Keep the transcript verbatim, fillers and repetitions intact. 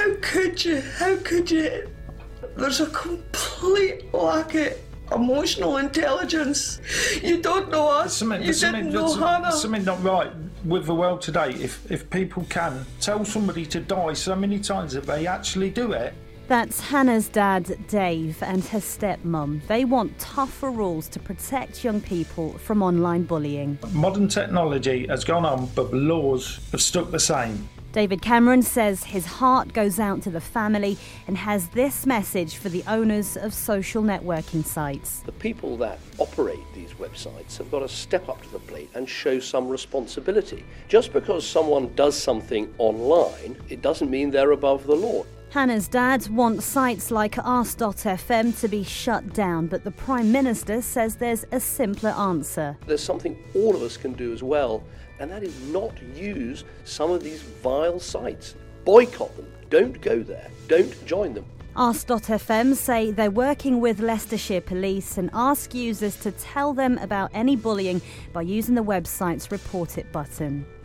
How could you? How could you? There's a complete lack of emotional intelligence. You don't know us. Something, you something, didn't know there's Hannah. something not right with the world today. If if people can tell somebody to die so many times that they actually do it. That's Hannah's dad, Dave, and her stepmum. They want tougher rules to protect young people from online bullying. Modern technology has gone on, but the laws have stuck the same. David Cameron says his heart goes out to the family and has this message for the owners of social networking sites. The people that operate these websites have got to step up to the plate and show some responsibility. Just because someone does something online, it doesn't mean they're above the law. Hannah's dad wants sites like Ask dot F M to be shut down, but the Prime Minister says there's a simpler answer. There's something all of us can do as well, and that is not use some of these vile sites. Boycott them. Don't go there. Don't join them. Ask dot F M say they're working with Leicestershire Police and ask users to tell them about any bullying by using the website's Report It button.